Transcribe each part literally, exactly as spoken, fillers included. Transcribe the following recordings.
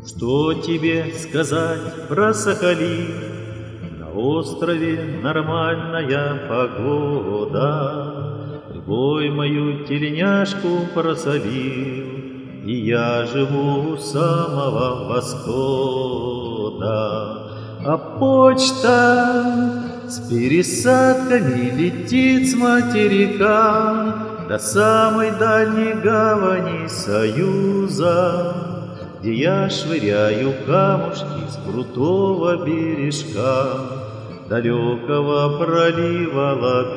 Что тебе сказать про Сахалин? На острове нормальная погода. Прибой мою тельняшку просолил, и я живу у самого восхода. А почта с пересадками летит с материка до самой дальней гавани Союза, где я швыряю камушки с крутого бережка далекого пролива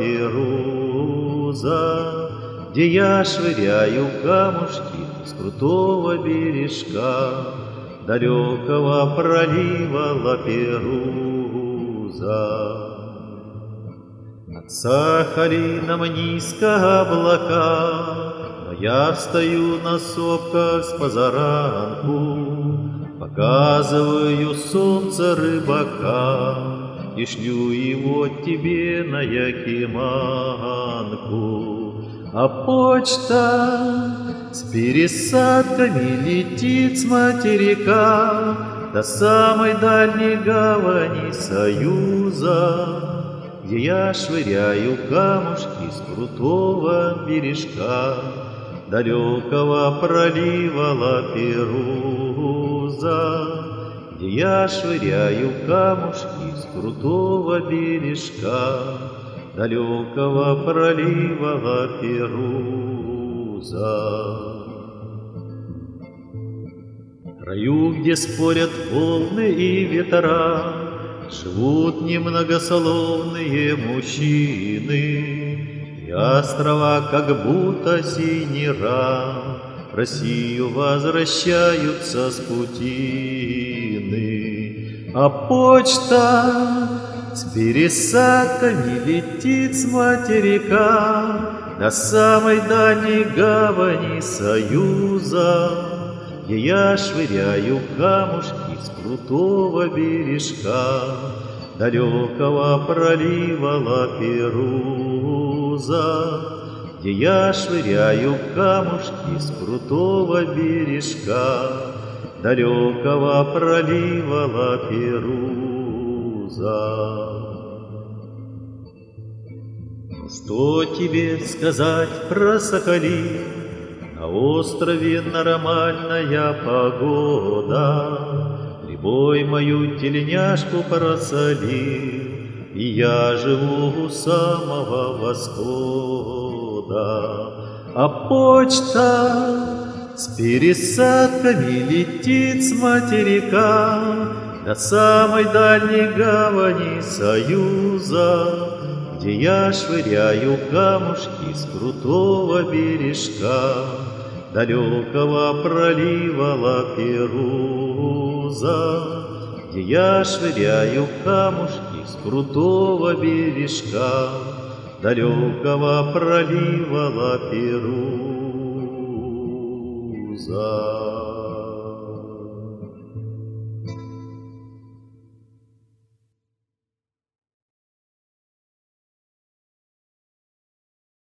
Лаперуза, где я швыряю камушки с крутого бережка далекого пролива Лаперуза. Над Сахалином низко облака, но я встаю на сопках с позаранку, показываю солнце рыбака и шлю его тебе на Якиманку. А почта с пересадками летит с материка до самой дальней гавани Союза, где я швыряю камушки с крутого бережка далекого пролива Лаперуза, где я швыряю камушки с крутого бережка далекого пролива Лаперуза. В краю, где спорят волны и ветра, живут немногословные мужчины, и острова, как будто синий рам, в Россию возвращаются с путины. А почта с пересадками летит с материка до самой дальней гавани Союза, где я швыряю камушки с крутого бережка далекого пролива Лаперуза, где я швыряю камушки с крутого бережка далекого пролива Лаперуза. Ну что тебе сказать про Сахалин? На острове нормальная погода. Прибой мою тельняшку просолил, и я живу у самого восхода. А почта с пересадками летит с материка до самой дальней гавани Союза, где я швыряю камушки с крутого бережка далекого пролива Лаперуза, где я швыряю камушки с крутого бережка далекого пролива Лаперуза.